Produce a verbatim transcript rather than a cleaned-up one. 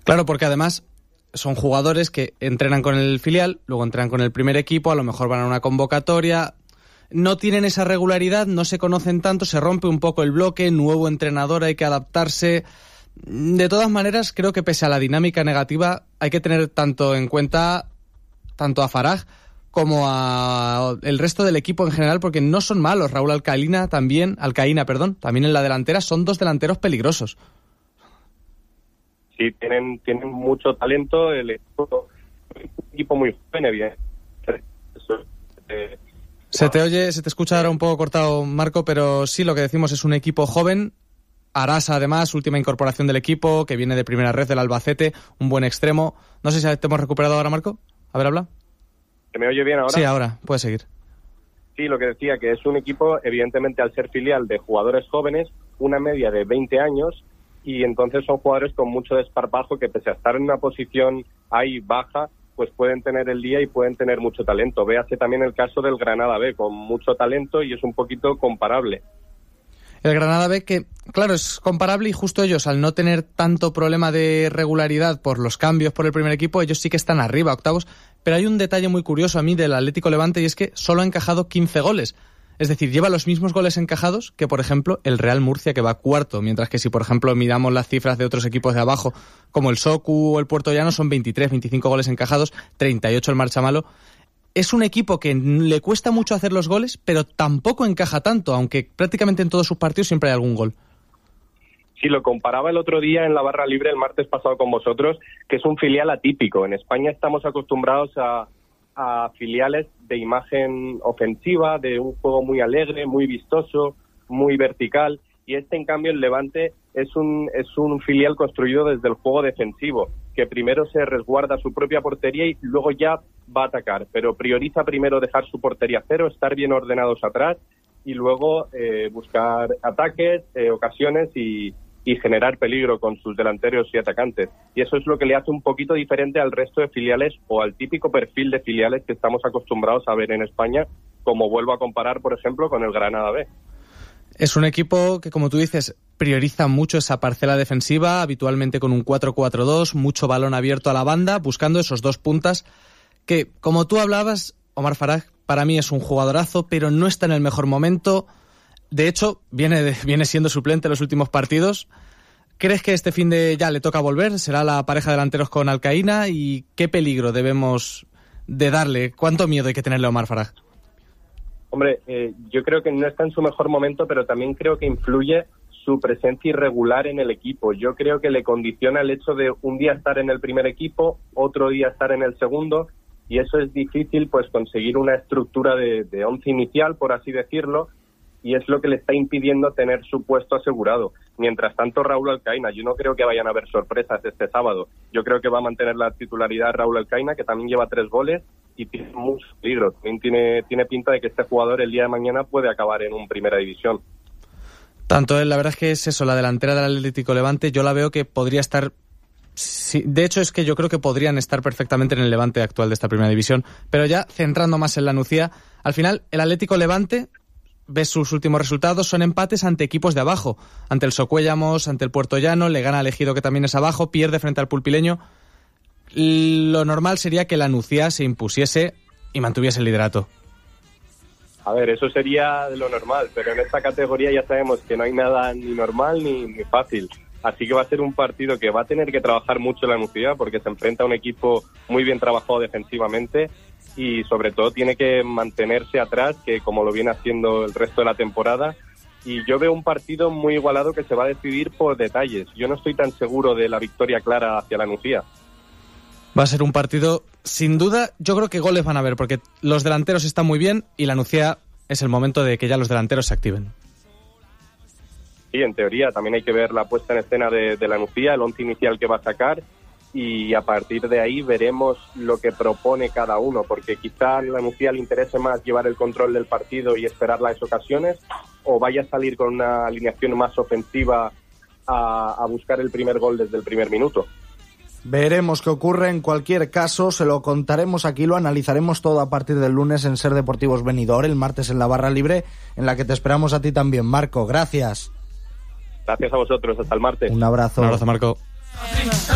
Claro, porque además son jugadores que entrenan con el filial, luego entrenan con el primer equipo, a lo mejor van a una convocatoria, no tienen esa regularidad, no se conocen tanto, se rompe un poco el bloque, nuevo entrenador, hay que adaptarse. De todas maneras, creo que pese a la dinámica negativa, hay que tener tanto en cuenta tanto a Faraj como a el resto del equipo en general, porque no son malos. Raúl Alcaína también, Alcaína, perdón, también en la delantera son dos delanteros peligrosos. Sí, tienen tienen mucho talento, el equipo, un equipo muy joven, bien. Eh, se te oye, se te escucha ahora un poco cortado, Marco, pero sí, lo que decimos es un equipo joven. Arasa, además, última incorporación del equipo, que viene de primera red del Albacete, un buen extremo. No sé si te hemos recuperado ahora, Marco. A ver, habla. ¿Se me oye bien ahora? Sí, ahora, puedes seguir. Sí, lo que decía, que es un equipo, evidentemente, al ser filial de jugadores jóvenes, una media de veinte años, y entonces son jugadores con mucho desparpajo que, pese a estar en una posición ahí baja, pues pueden tener el día y pueden tener mucho talento. Véase también el caso del Granada B, con mucho talento y es un poquito comparable. El Granada B, que claro, es comparable, y justo ellos, al no tener tanto problema de regularidad por los cambios por el primer equipo, ellos sí que están arriba, octavos, pero hay un detalle muy curioso a mí del Atlético Levante, y es que solo ha encajado quince goles. Es decir, lleva los mismos goles encajados que, por ejemplo, el Real Murcia, que va cuarto, mientras que si, por ejemplo, miramos las cifras de otros equipos de abajo, como el Socu o el Puerto Llano, son veintitrés, veinticinco goles encajados, treinta y ocho el Marchamalo. Es un equipo que le cuesta mucho hacer los goles, pero tampoco encaja tanto, aunque prácticamente en todos sus partidos siempre hay algún gol. Sí, lo comparaba el otro día en la barra libre, el martes pasado con vosotros, que es un filial atípico. En España estamos acostumbrados a, a filiales de imagen ofensiva, de un juego muy alegre, muy vistoso, muy vertical, y este, en cambio, el Levante es un, es un filial construido desde el juego defensivo, que primero se resguarda su propia portería y luego ya va a atacar, pero prioriza primero dejar su portería cero, estar bien ordenados atrás y luego eh, buscar ataques, eh, ocasiones y, y generar peligro con sus delanteros y atacantes. Y eso es lo que le hace un poquito diferente al resto de filiales o al típico perfil de filiales que estamos acostumbrados a ver en España, como vuelvo a comparar, por ejemplo, con el Granada B. Es un equipo que, como tú dices, prioriza mucho esa parcela defensiva, habitualmente con un cuatro cuatro dos, mucho balón abierto a la banda, buscando esos dos puntas que, como tú hablabas, Omar Faraj, para mí es un jugadorazo, pero no está en el mejor momento. De hecho, viene, de, viene siendo suplente en los últimos partidos. ¿Crees que este fin de ya le toca volver? ¿Será la pareja de delanteros con Alcaína? ¿Y qué peligro debemos de darle? ¿Cuánto miedo hay que tenerle a Omar Faraj? Hombre, eh, yo creo que no está en su mejor momento, pero también creo que influye su presencia irregular en el equipo. Yo creo que le condiciona el hecho de un día estar en el primer equipo, otro día estar en el segundo, y eso es difícil, pues conseguir una estructura de, de once inicial, por así decirlo, y es lo que le está impidiendo tener su puesto asegurado. Mientras tanto, Raúl Alcaína, yo no creo que vayan a haber sorpresas este sábado. Yo creo que va a mantener la titularidad Raúl Alcaína, que también lleva tres goles y tiene mucho peligro. También tiene, tiene pinta de que este jugador el día de mañana puede acabar en un Primera División. Tanto él, la verdad es que es eso, la delantera del Atlético Levante, yo la veo que podría estar... Sí, de hecho, es que yo creo que podrían estar perfectamente en el Levante actual de esta Primera División. Pero ya centrando más en la Nucía, al final el Atlético Levante, ves sus últimos resultados, son empates ante equipos de abajo, ante el Socuéllamos, ante el Puerto Llano, le gana al Ejido, que también es abajo, pierde frente al Pulpileño. Lo normal sería que la Nucía se impusiese y mantuviese el liderato. A ver, eso sería lo normal, pero en esta categoría ya sabemos que no hay nada ni normal ni, ni fácil. Así que va a ser un partido que va a tener que trabajar mucho la Nucía, porque se enfrenta a un equipo muy bien trabajado defensivamente y sobre todo tiene que mantenerse atrás, que como lo viene haciendo el resto de la temporada. Y yo veo un partido muy igualado que se va a decidir por detalles. Yo no estoy tan seguro de la victoria clara hacia la Nucía. Va a ser un partido, sin duda, yo creo que goles van a haber, porque los delanteros están muy bien y la Nucía es el momento de que ya los delanteros se activen. Sí, en teoría también hay que ver la puesta en escena de, de la Nucía, el once inicial que va a sacar, y a partir de ahí veremos lo que propone cada uno, porque quizá a la Nucía le interese más llevar el control del partido y esperar las ocasiones, o vaya a salir con una alineación más ofensiva a, a buscar el primer gol desde el primer minuto. Veremos qué ocurre. En cualquier caso, se lo contaremos aquí, lo analizaremos todo a partir del lunes en Ser Deportivos Benidorm, el martes en la barra libre, en la que te esperamos a ti también, Marco. Gracias. Gracias a vosotros, hasta el martes. Un abrazo. Un abrazo, Marco.